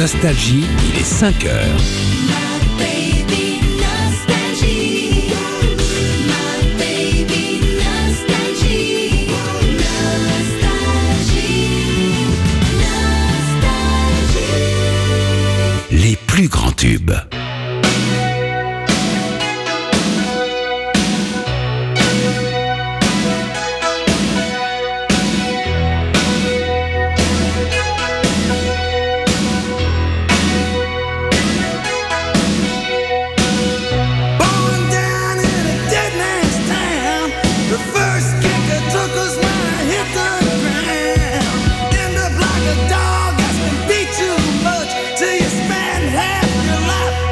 Nostalgie, il est 5 heures. Les plus grands tubes. Dog has been beat too much till you spend half your life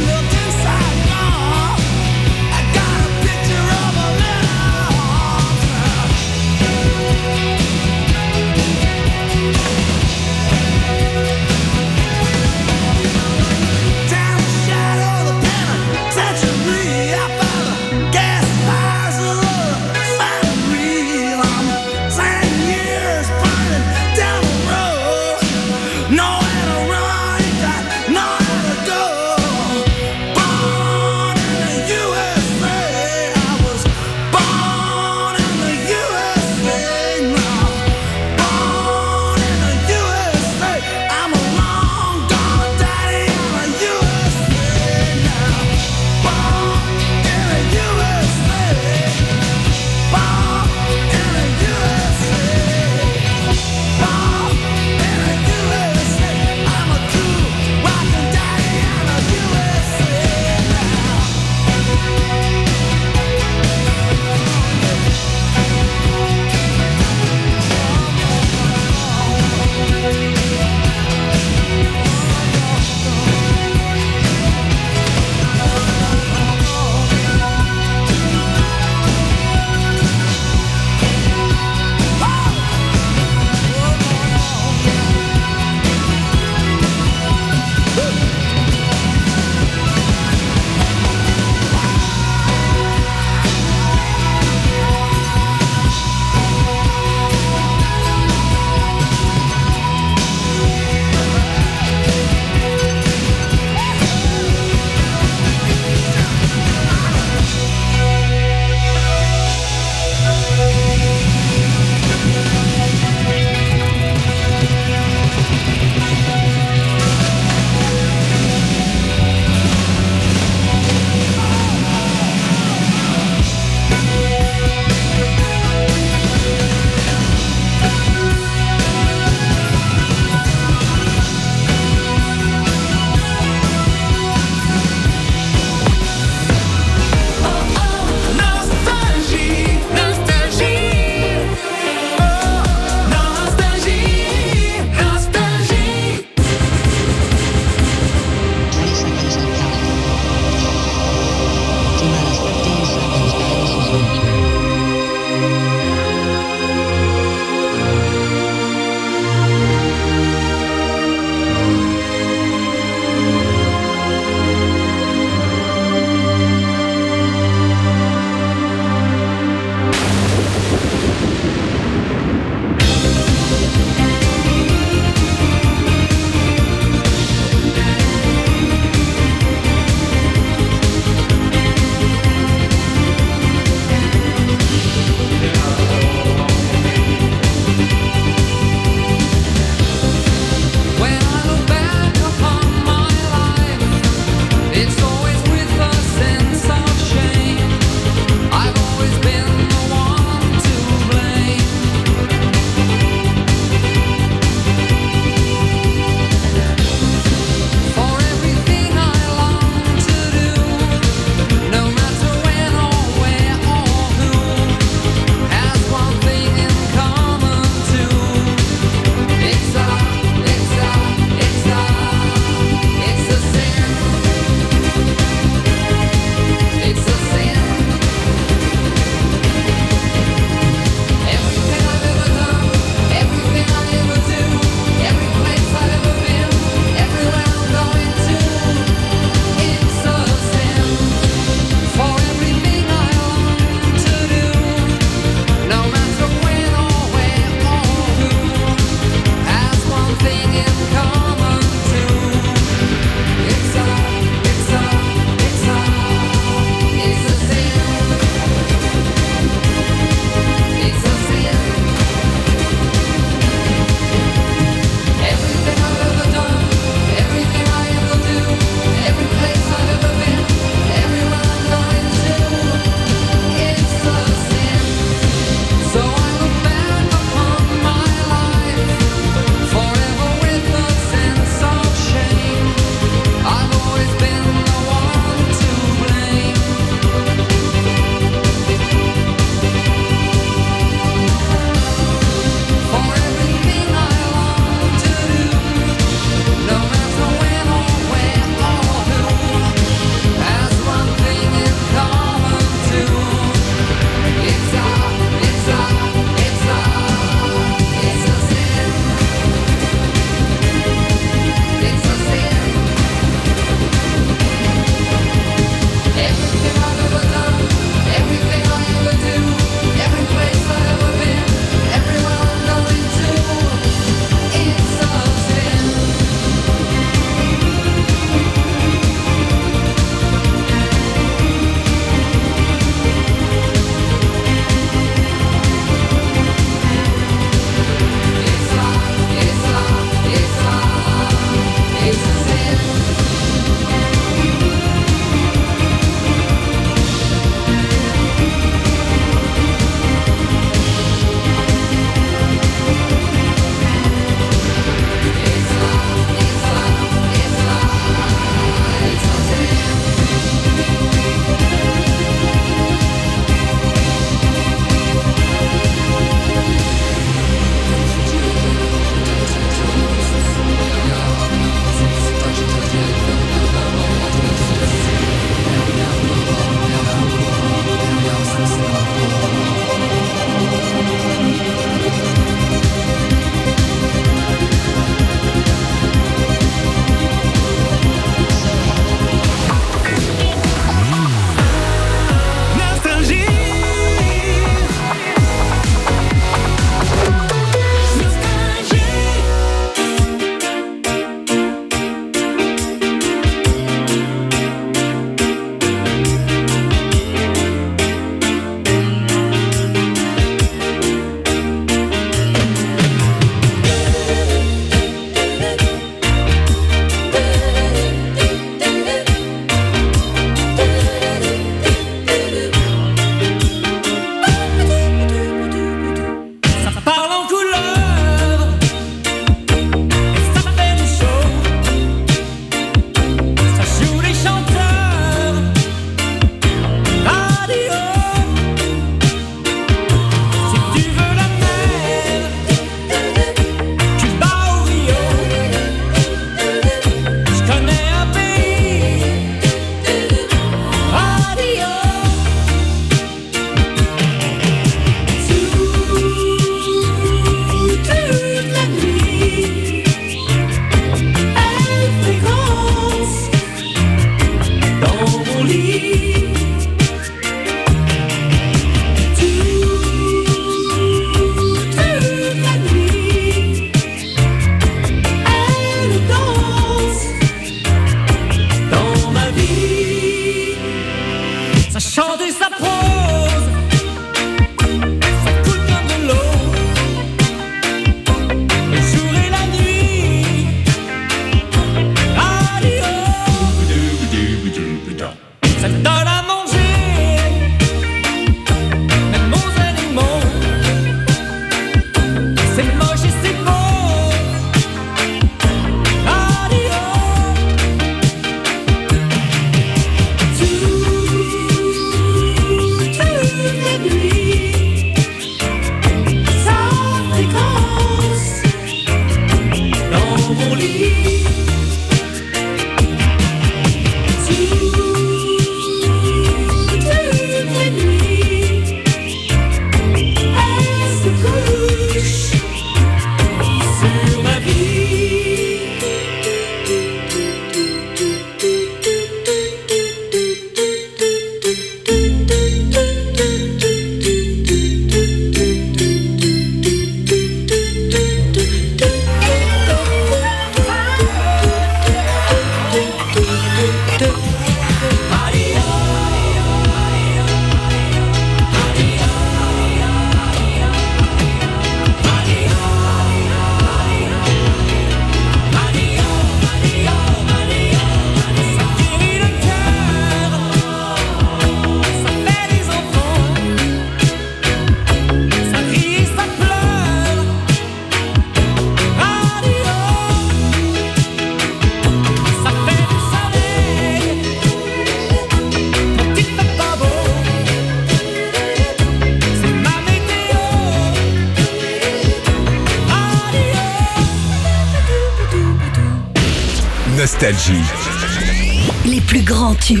Nostalgie. Les plus grands tubes.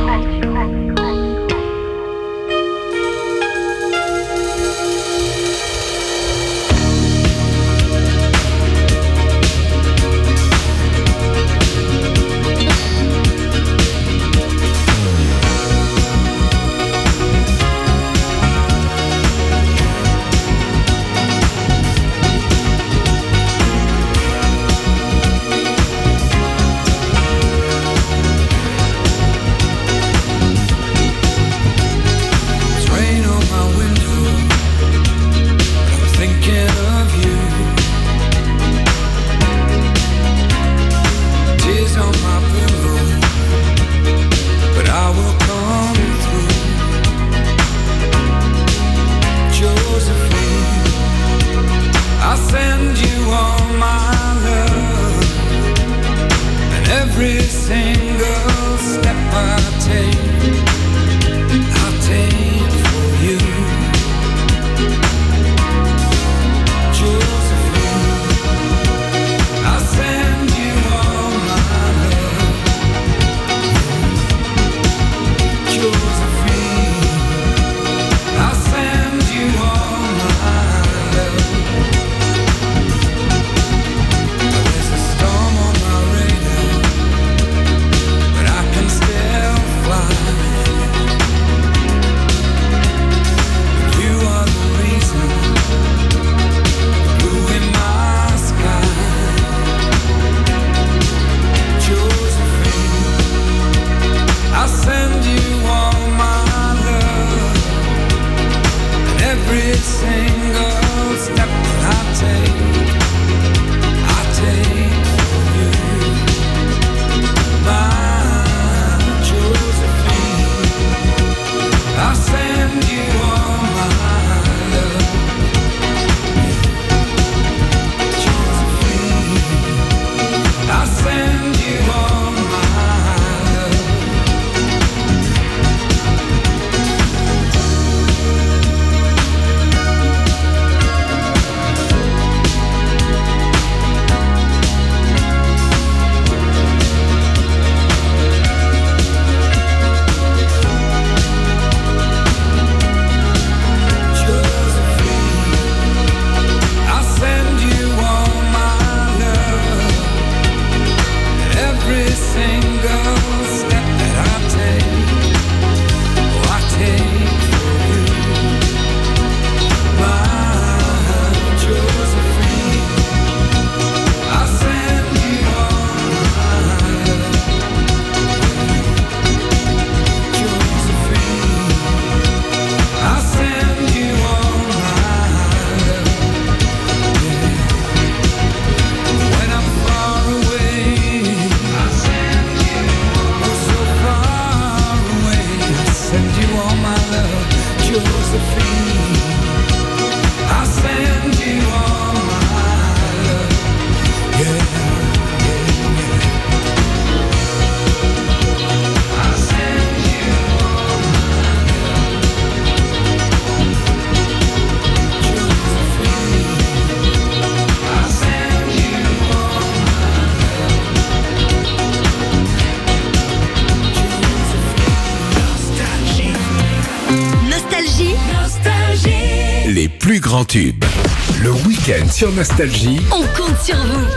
Les plus grands tubes. Le week-end sur Nostalgie. On compte sur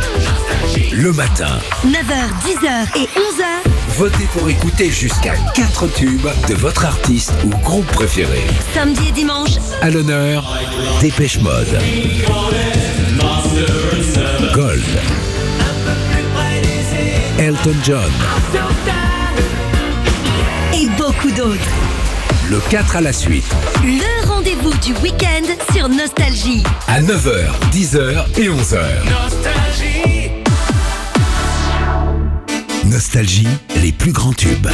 vous. Le matin. 9h, 10h et 11h. Votez pour écouter jusqu'à 4 tubes de votre artiste ou groupe préféré. Samedi et dimanche. À l'honneur, Dépêche Mode. Gold. Elton John. Et beaucoup d'autres. Le 4 à la suite. Le rendez-vous du week-end sur Nostalgie. À 9h, 10h et 11h. Nostalgie. Nostalgie, les plus grands tubes.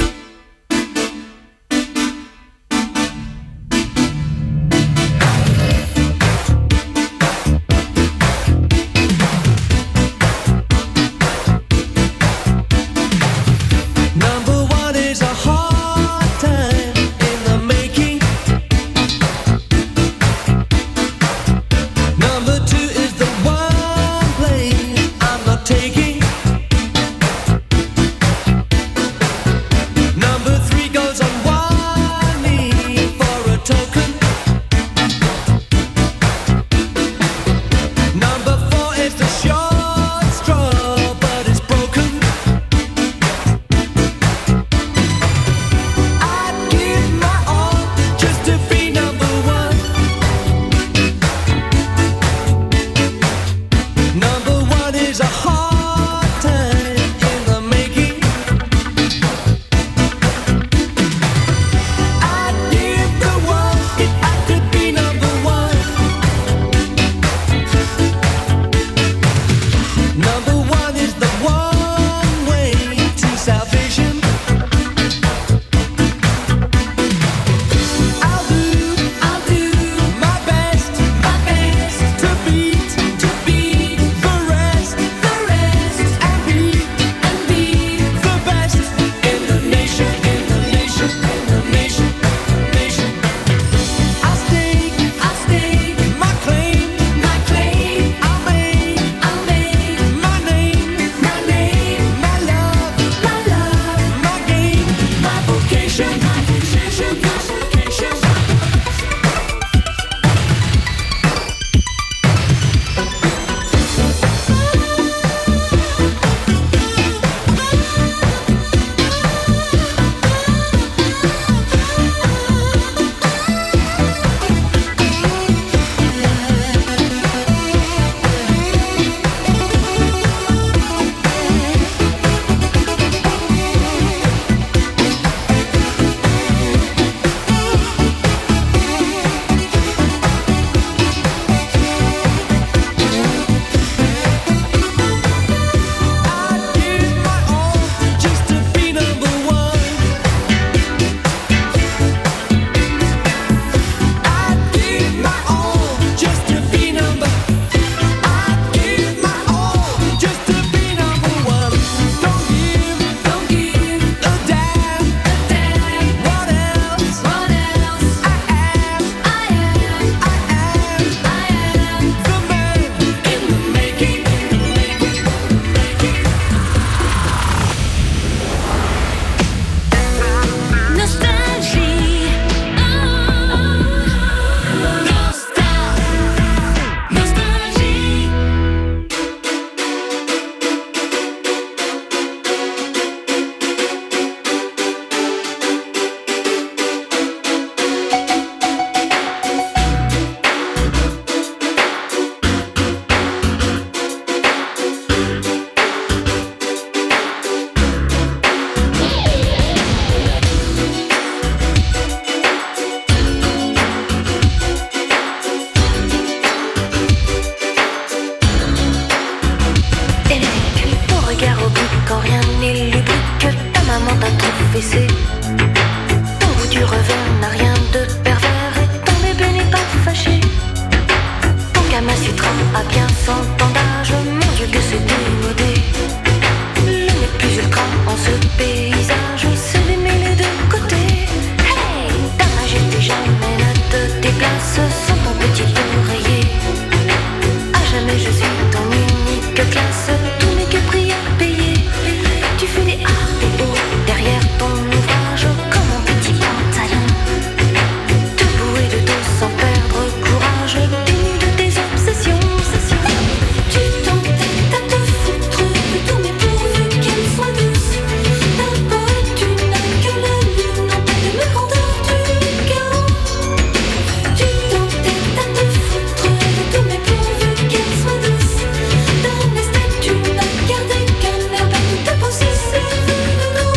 il lubrique, ta maman t'a trop fessé. Ton goût du revers n'a rien de pervers et ton bébé n'est pas fâché. Ton Kama Sutra a bien 100 ans d'âge, mon Dieu que c'est démodé. Le n'est plus ultra en ce paysage, c'est d'aimer les deux côtés. Hey, ta majesté jamais ne te déplace sans ton petit oreiller. À jamais je suis ton unique classe, tout n'est que prix à payer. Tu fais des A et O derrière ton ouvrage comme un petit pantalon. Debout et de dos sans perdre courage, dénu de tes obsessions. Tu t'entêtes à te foutre de tous mes pourvu qu'elle soit douce. Ta poète, tu n'as que la lune en tête de me grandeur du chaos. Tu t'entêtes à te foutre de tous mes pourvu qu'elle soit douce. Dans l'esthète, tu n'as gardé qu'un air bas, tout ta peau si c'est de nous.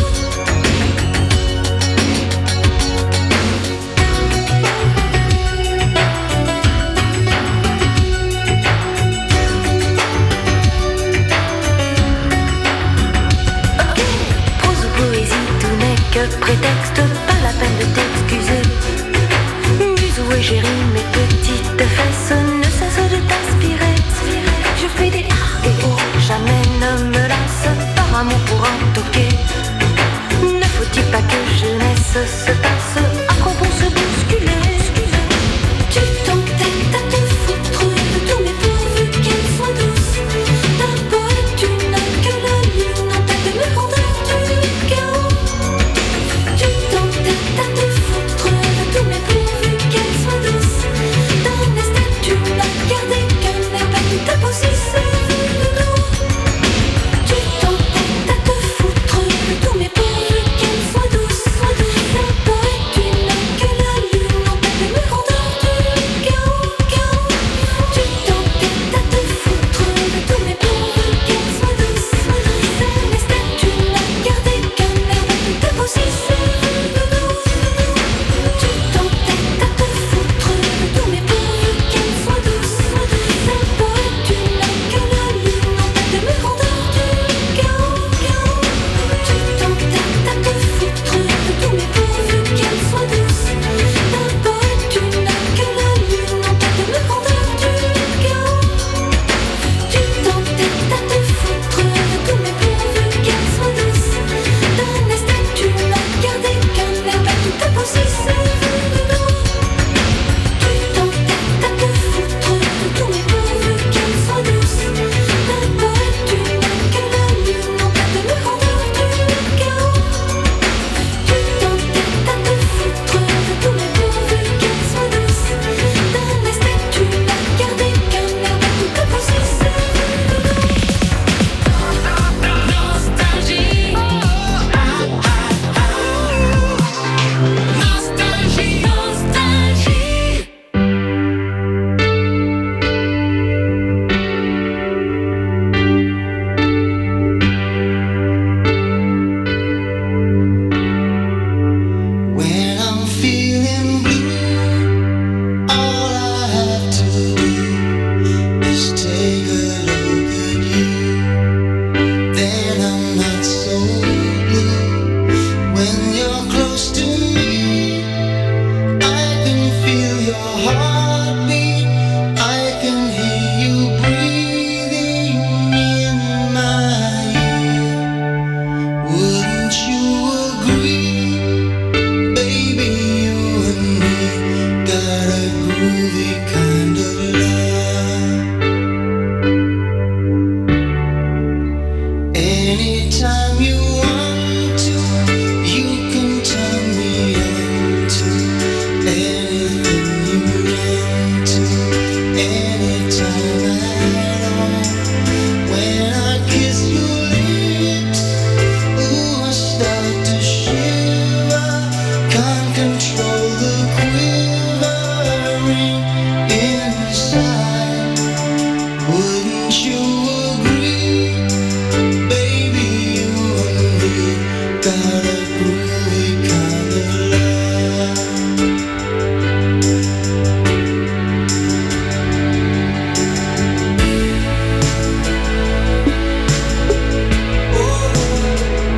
Ok, prose ou poésie, tout n'est que prétexte, pas la peine de t'excuser. Muse ou égérie, mes petites fesses ne cessent de t'aspirer. Je fais des A et O, jamais ne me lasse, par amour pour un toqué. Ne faut-il pas que jeunesse se passe, à quoi bon se bousculer? Tu t'entêtes à te foutre de tous mes pourvu qu'elle soit douce. Ta poète, tu n'as que la lune en tête de me grandeur du chaos. Tu t'entêtes à te foutre de tous mes pourvu qu'elle soit douce. Dans l'esthète, tu n'as gardé qu'un air bas, tout ta peau si c'est de nous. Tu t'entêtes à te foutre de tous mes pourvu qu'elle soit douce. Ta poète, tu n'as que la lune en tête de me grandeur du chaos. Tu t'entêtes à te foutre de tous mes pourvu qu'elle soit douce. Dans l'esthète, tu n'as gardé qu'un air bas, tout ta peau si c'est de nous. Tu t'entêtes à te foutre de tous mes pourvu qu'elle soit douce. Ta poète, tu n'as que la lune en tête de me grandeur du chaos. Tu t'entêtes à te foutre de tous mes pourvu qu'elle soit douce. Ta poète, tu n'as que la lune en tête de me grandeur du chaos. Tu t'entêtes à te foutre de tous mes pourvu qu'elle soit douce. Dans l'esthète, tu n'as gardé qu'un air bas, tout ta peau si c'est de nous. Tu t'entêtes à te foutre de tous mes pourvu qu'elle soit douce. Ta poète, tu n'as que la lune en tête de me grandeur du chaos. Tu t'entêtes à te foutre de tous mes pourvu qu'elle soit douce. Dans l'esthète, tu n'as gardé qu'un air bas, tout ta peau si c'est de nous. Nostalgie. Nostalgie. Nostalgie. When I'm feeling blue, all I have to do is take a look at you. Then I'm not so blue. When you're close to me, I can feel your heartbeat. I can hear you breathing in my ear. Wouldn't you agree? Baby, you and me got a groovy kind of love. Anytime you want to, you can turn me on to anything you want to, anytime at all. When I kiss your lips, ooh, I start to shiver. Can't control the quivering inside. Wouldn't you agree? Baby, you and me got a groovy kind of love. Oh,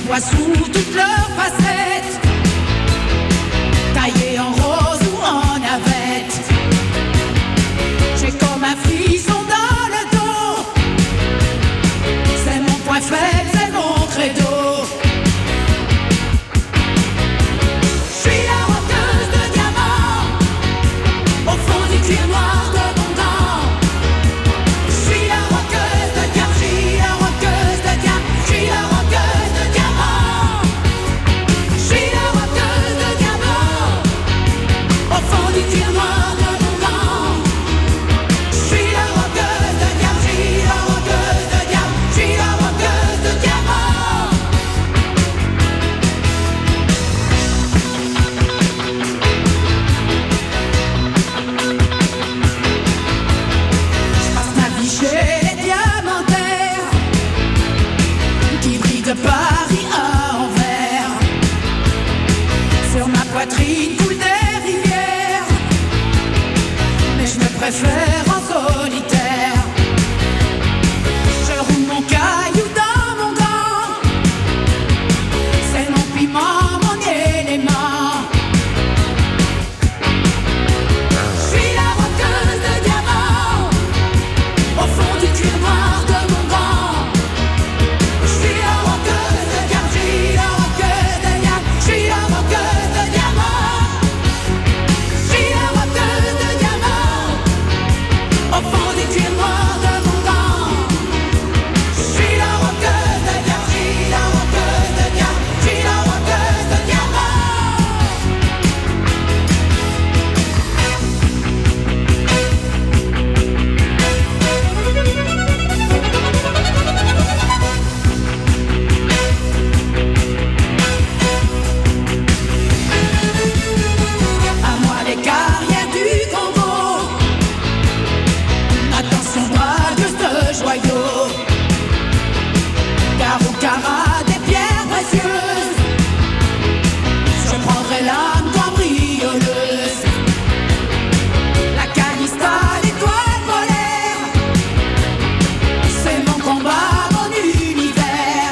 fois sous toutes leurs facettes, taillées en rose ou en navette. J'ai comme un frisson dans le dos, c'est mon point faible, c'est mon credo. Je suis la rockeuse de diamants, au fond du cuir noir de mon gant. Je suis la rockeuse de diamants, je suis la rockeuse de diamants, je suis la rockeuse de diamants. Je suis la rockeuse de diamants, au fond du cuir noir de mon gant. Je suis la rockeuse de diamants, je suis la rockeuse de diamants, je suis la rockeuse de diamants. Je passe ma vie chez les diamantaires qui brillent de Paris à Anvers. Sur ma poitrine coulent des rivières, mais je me préfère en solitaire. Je roule mon caillou dans mon gant, c'est mon piment, mon élément. Je suis la rockeuse de diamants, au fond du cuir noir de mon gant. Je suis la rockeuse de diamants, je suis la rockeuse de diamants, je suis la rockeuse de diamants. Je suis la rockeuse de diamants, au fond du cuir noir de mon gant. Je suis la rockeuse de diamants, je suis la rockeuse de diamants, je suis la rockeuse de diamants. À moi les carrières du Congo, attention braqueuse de joyaux, carreau cara des pierres précieuses. Je prendrai l'âme cambrioleuse, la calista, l'étoile polaire. C'est mon combat, mon univers.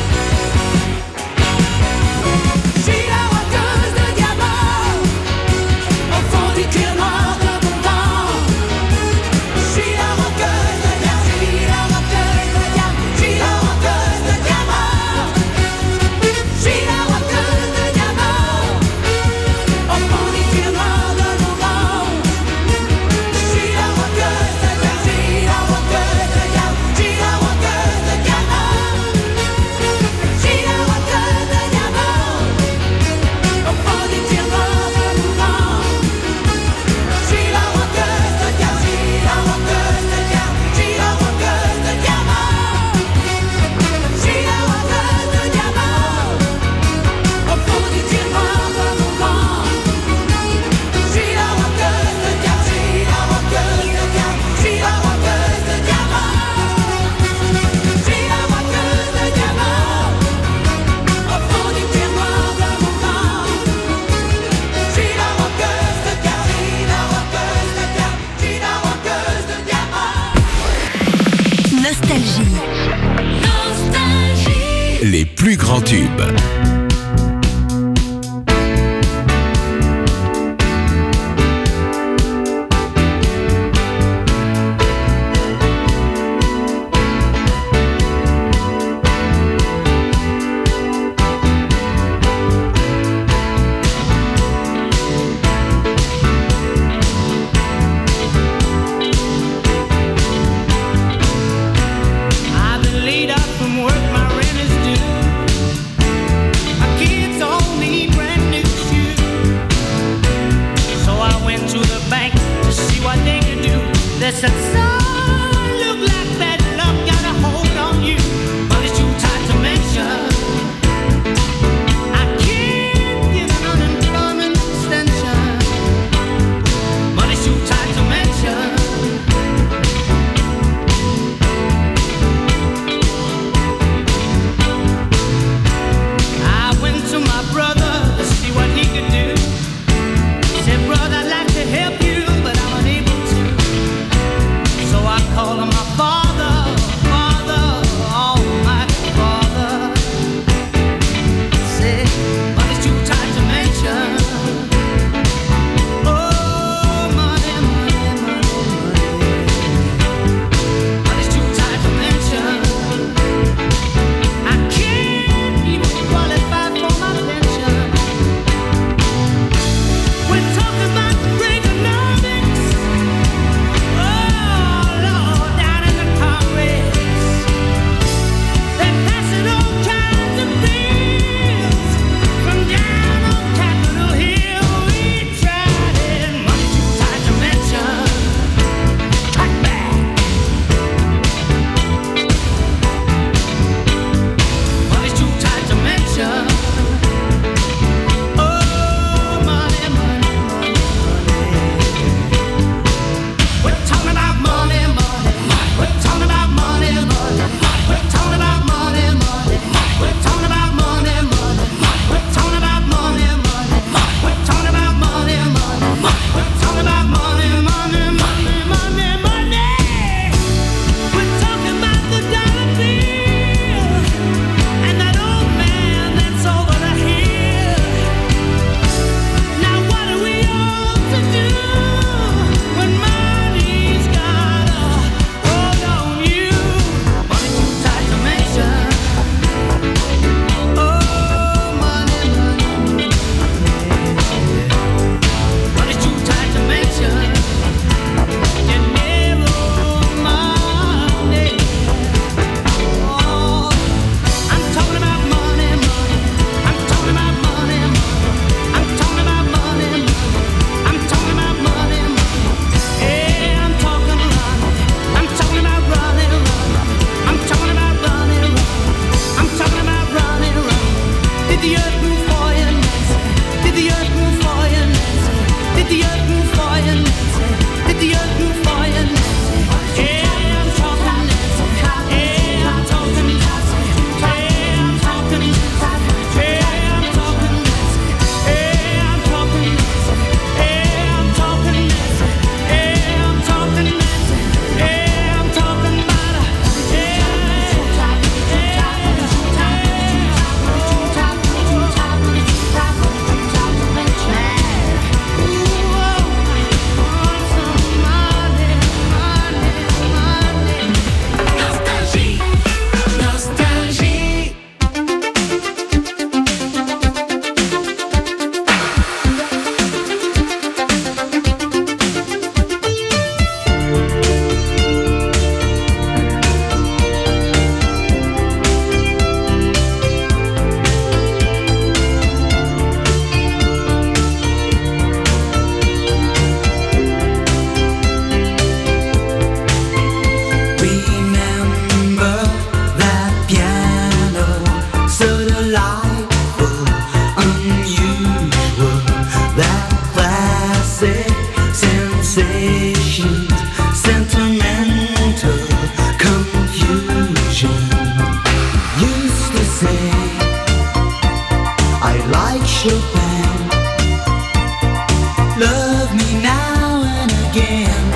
Je suis la rockeuse de diamants, au fond du cuir noir de mon gant. Je suis la rockeuse de diamants, je suis la rockeuse de diamants, je suis la rockeuse de diamants. Je suis la rockeuse de diamants, au fond du cuir noir de mon gant. Je suis la rockeuse de diamants, je suis la rockeuse de diamants, je suis la rockeuse de diamants. Je suis la rockeuse de diamants, au fond du cuir noir de mon gant. Je suis la rockeuse de diamants, je suis la rockeuse de diamants, je suis la rockeuse de diamants. Je suis la rockeuse de diamants, au fond du cuir noir de mon gant. Je suis la rockeuse de diamants, je suis la rockeuse de diamants, je suis la rockeuse de diamants. Je suis la rockeuse de diamants, au fond du cuir noir de mon gant. Je suis la rockeuse de diamants, je suis la rockeuse de diamants, je suis la rockeuse de diamants. Nostalgie. Nostalgie. Les plus grands tubes. I've been laid up from work, my rent is due. My kids all need brand new shoes. So I went to the bank to see what they could do. They said, son, look like that love got a hold on you, but it's too tight to mention. I can't give an unemployment extension, but it's too tight to mention. I went to my brother to see what he could do. He said, brother, I'd like to help you, but I'm unable to. that classic sensation, sentimental confusion. Used to say I like Chopin, love me now and again.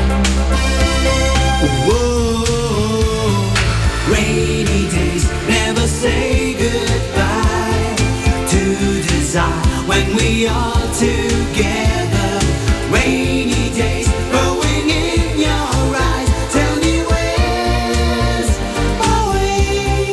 Whoa, rainy days never say goodbye to desire when we are together. Rainy days growing in your eyes. Tell me where's my way?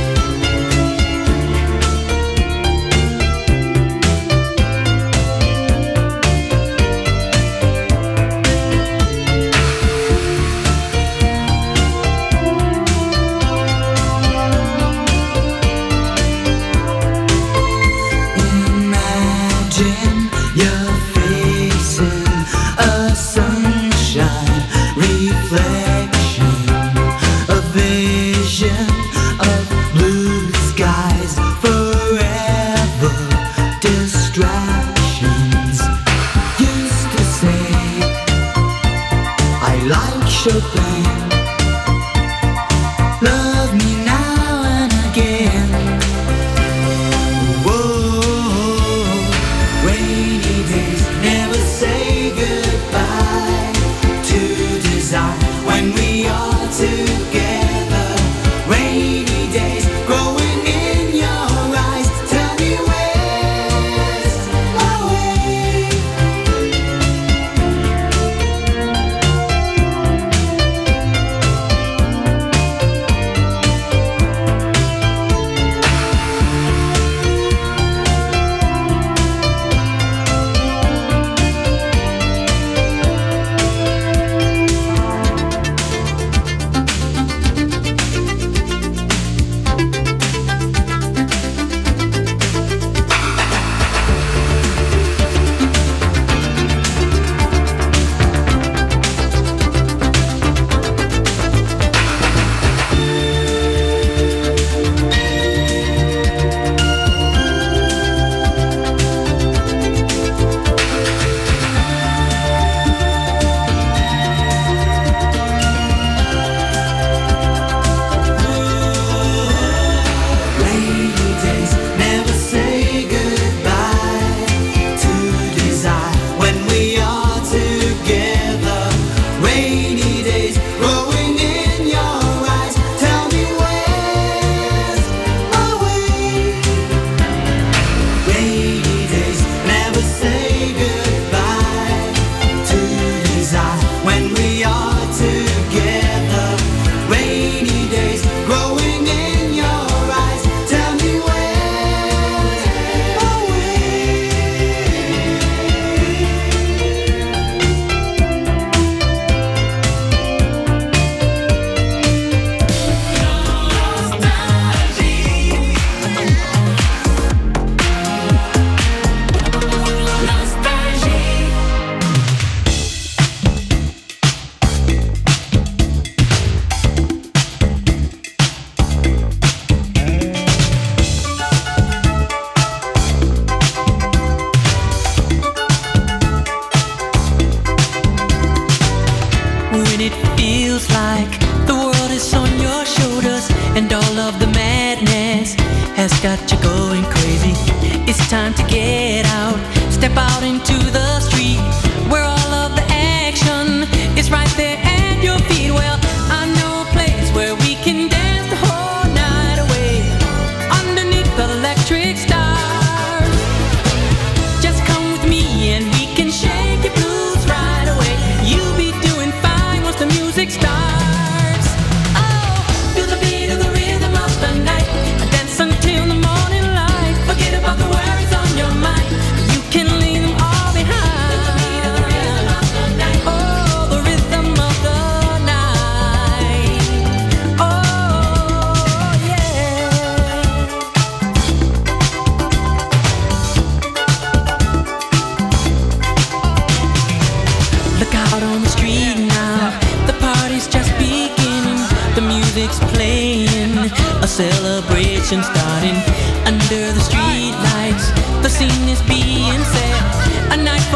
Imagine you're facing a sunshine reflection, a vision of blue skies, forever distractions. Used to say I like Chopin, love me now and again. Whoa, rainy days never say goodbye to desire when we are together. Rainy days growing in your eyes. Tell me where's my way? Rainy days never say goodbye to desire when we are together. Rainy days growing in your eyes. Tell me where's my way? Rainy days never say goodbye to desire when we are together. Rainy days growing in your eyes. Tell me where's my way? When it feels like the world is on your shoulders and all of the madness has got you going crazy, it's time to get out, step out into the street where all of the action is right there at your feet. Well, I know a place where we can dance the whole night away underneath the electric stars. Just come with me and we can shake your blues right away. You'll be doing fine once the music starts. Oh, feel the beat of the rhythm of the night. Dance until the morning light. Forget about the worries on your mind. You can leave them all behind. Oh, the rhythm of the night. Oh, yeah. Look out on the street now, the party's just beginning. The music's playing, a celebration starting. Under the street lights, the scene is being set. A night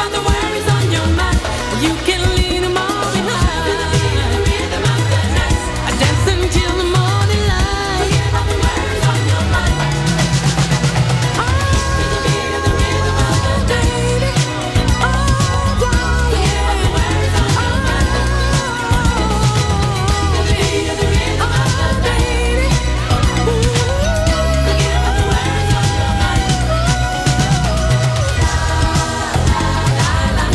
about the worries on your mind. You can leave them all behind. Dance until the morning light. Forget about the worries on your mind. Oh, the beat of the rhythm of the baby. Oh, forget about the worries on your mind. The beat of the rhythm of the baby. Forget about the worries on your mind. La la la la.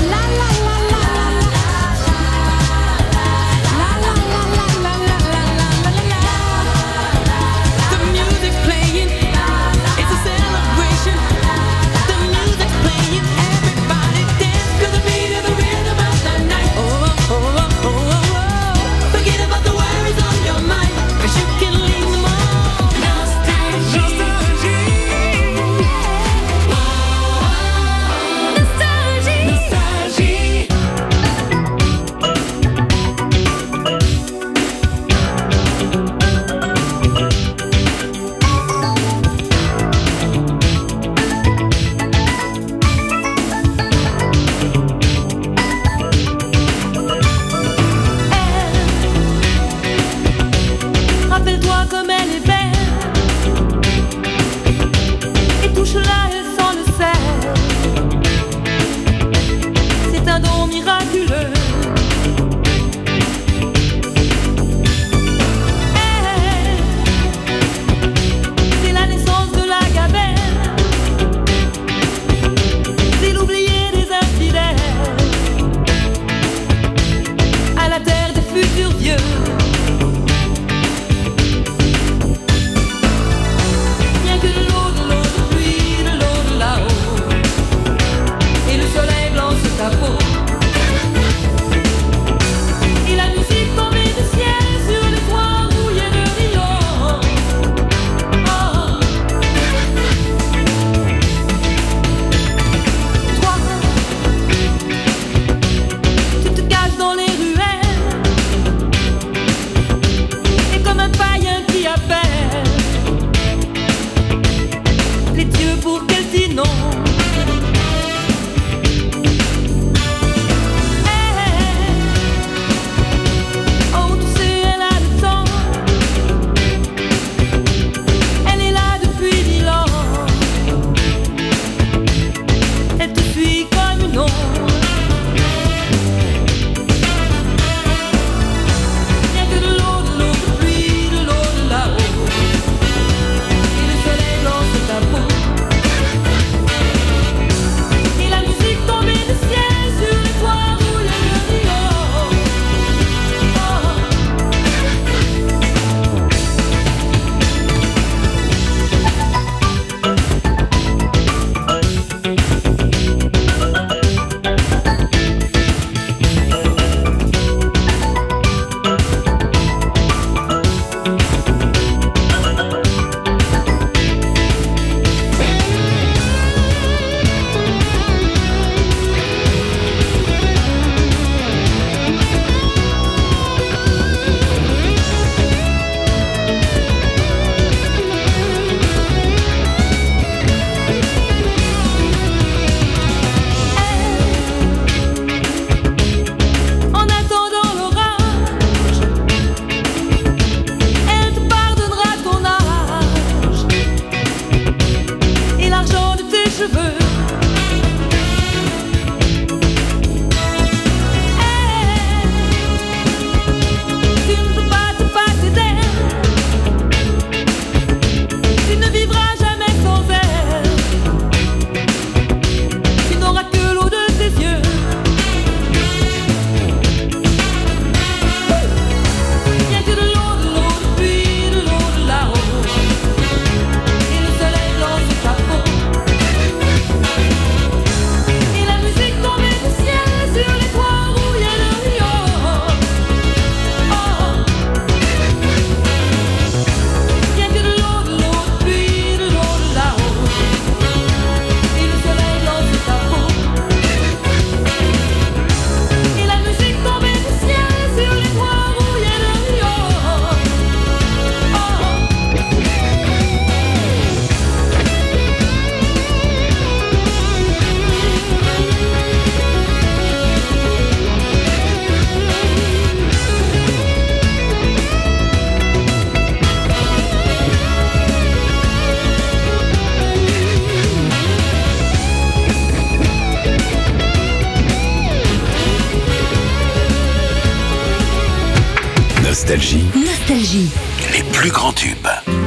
Nostalgie. Nostalgie. Les plus grands tubes.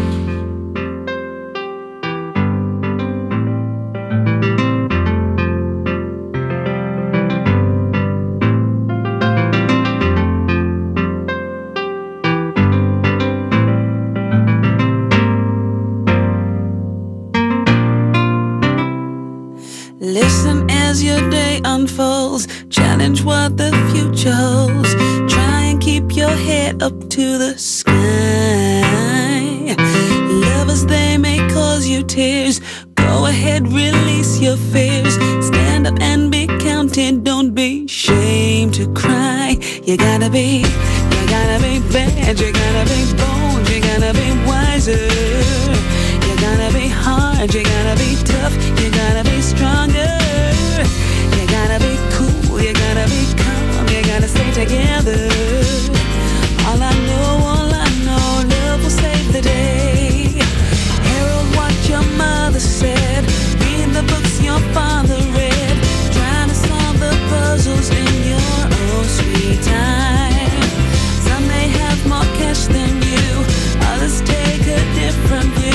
Listen as your day unfolds. Challenge what the future holds. Try and keep your head up to the sky. Lovers, they may cause you tears. Go ahead, release your fears. Stand up and be counted. Don't be ashamed to cry. You gotta be bad. You gotta be bold. You gotta be wiser. You gotta be hard, you gotta be tough, you gotta be stronger. You gotta be cool, you gotta be calm, you gotta stay together. All I know, love will save the day. Herald what your mother said, read the books your father read, trying to solve the puzzles in your own sweet time. Some may have more cash than you, others take a different view.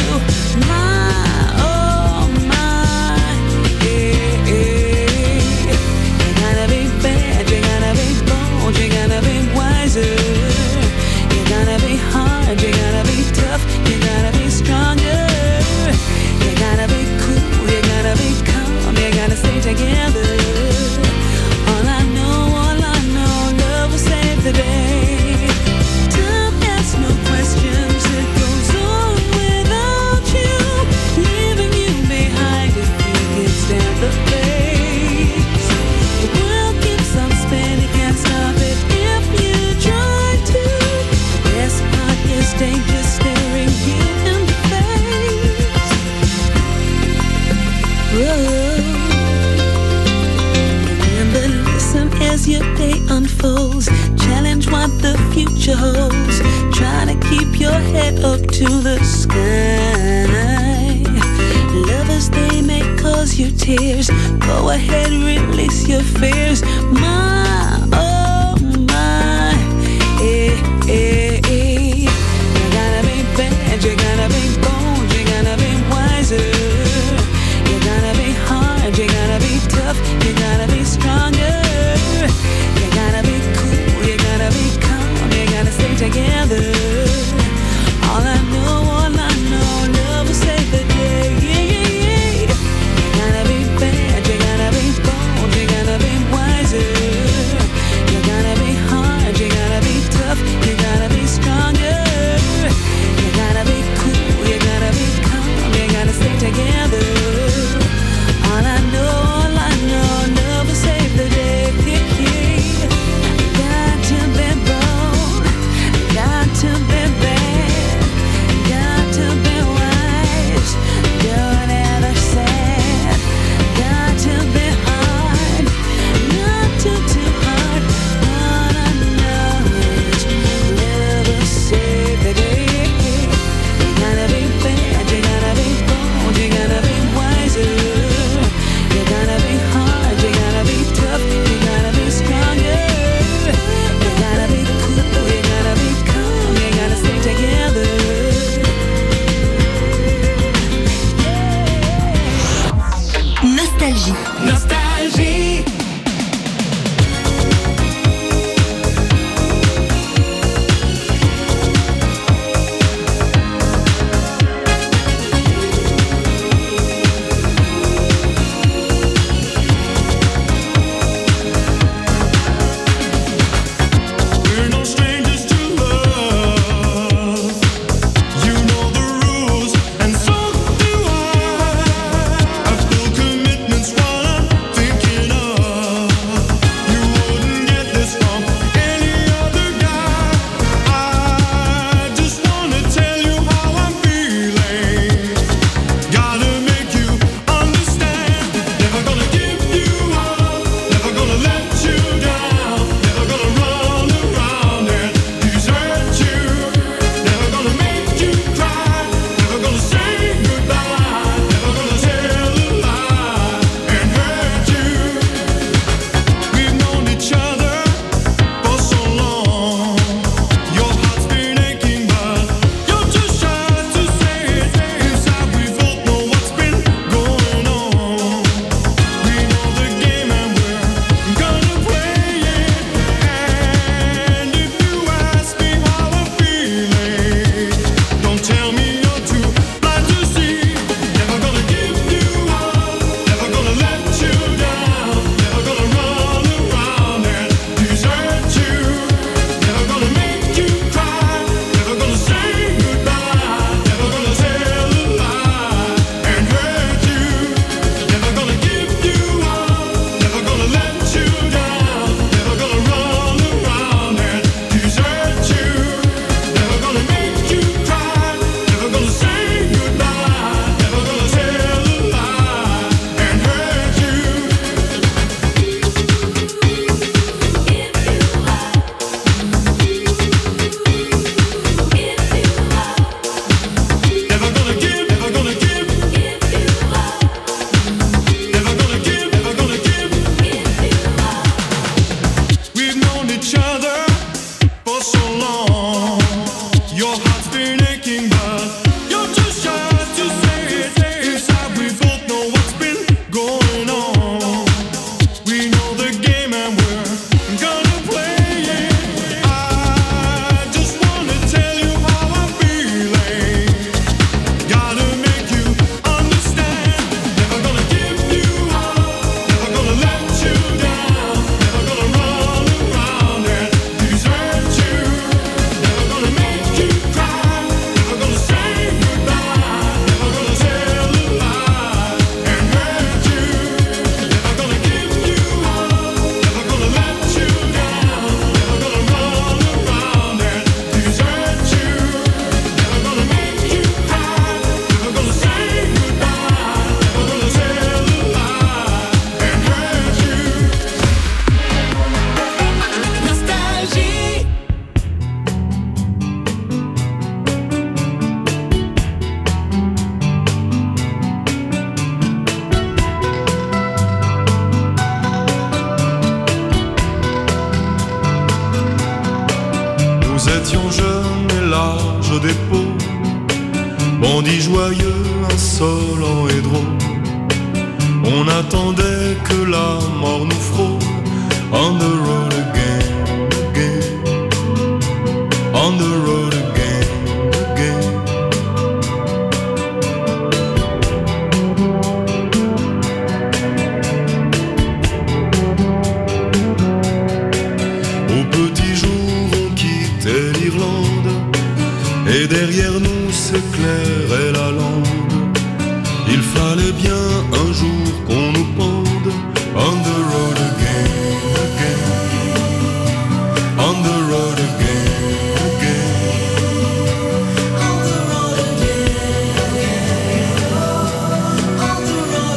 Together, all I know, love will save the day. Time asks no questions, it goes on without you, leaving you behind if you can stand the pace. The world keeps on spinning, can't stop it if you try to. The best part is danger staring you in the face. Whoa. As your day unfolds, challenge what the future holds. Try to keep your head up to the sky. Lovers, they may cause you tears. Go ahead, release your fears. My, oh my, You gotta be bad, you gotta be bold, you gotta be wiser. You gotta be hard, you gotta be tough, you gotta be stronger. You gotta be cool, you gotta be calm, you gotta stay together. All I know, love will save the day. You gotta be bad, you gotta be bold, you gotta be wild. Nous étions jeunes et l'âge des peaux, bandits joyeux, insolents et drôles. On attendait que la mort nous frôle. On the road again, again. On the road again, again. Au petit jour on quittait l'Irlande, et derrière nous s'éclairait la lande. Il fallait bien un jour qu'on nous pende. On the road again, again. On the road again, again. On the road again, again. On the road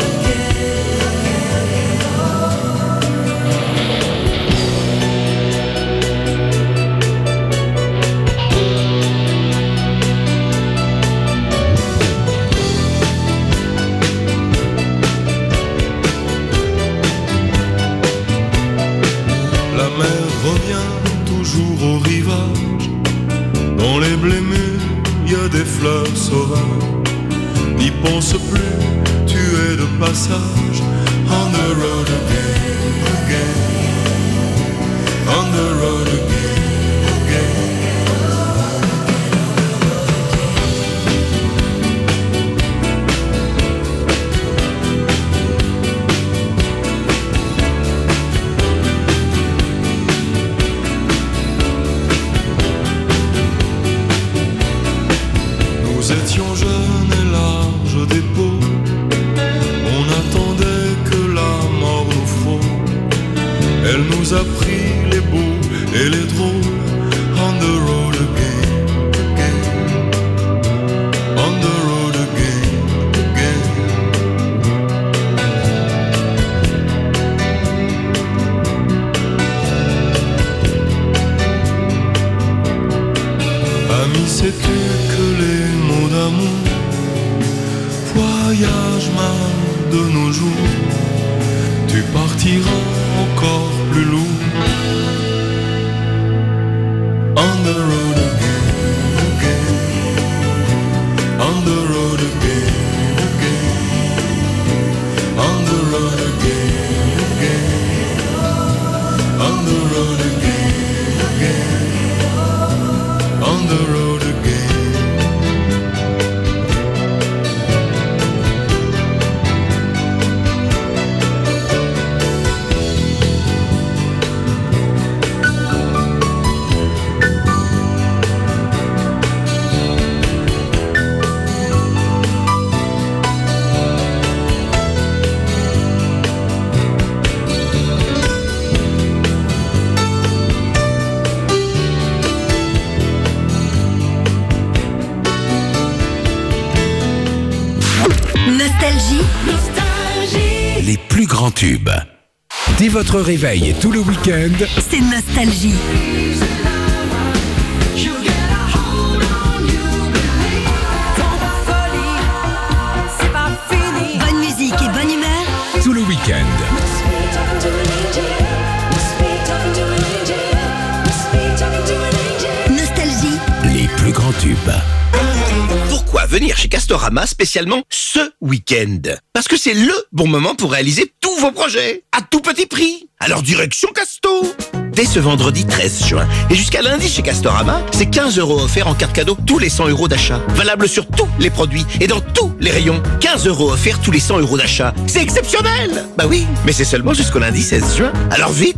La mer revient toujours au rivage. Dans les blés mûrs, y a des fleurs sauvages. N'y pense plus, tu es de passage. On the road again, again. On the road again, again. Nous étions jeunes et larges d'épaule. On attendait que la mort nous frôle. Elle nous a pris les beaux et les drôles. On the road again, again. On the road again, again. Ami, sais-tu que les mots d'amour voyagent mal de nos jours? Tu partiras encore plus lourd. On the road again, again. On the road again, again. On the road again, again. On the road again, again. On the road again. Nostalgie. Les plus grands tubes. Dès votre réveil et tout le week-end, C'est Nostalgie. Bonne musique et bonne humeur. tout le week-end. Nostalgie. Les plus grands tubes. Pourquoi venir chez Castorama spécialement ce week-end? Parce que c'est le bon moment pour réaliser tous vos projets, à tout petit prix. Alors direction Casto. Dès ce vendredi 13 juin et jusqu'à lundi chez Castorama, c'est 15 € offerts en carte cadeau tous les 100 € d'achat. Valable sur tous les produits et dans tous les rayons. 15 € offerts tous les 100 € d'achat. C'est exceptionnel! Bah oui, mais c'est seulement jusqu'au lundi 16 juin. Alors vite,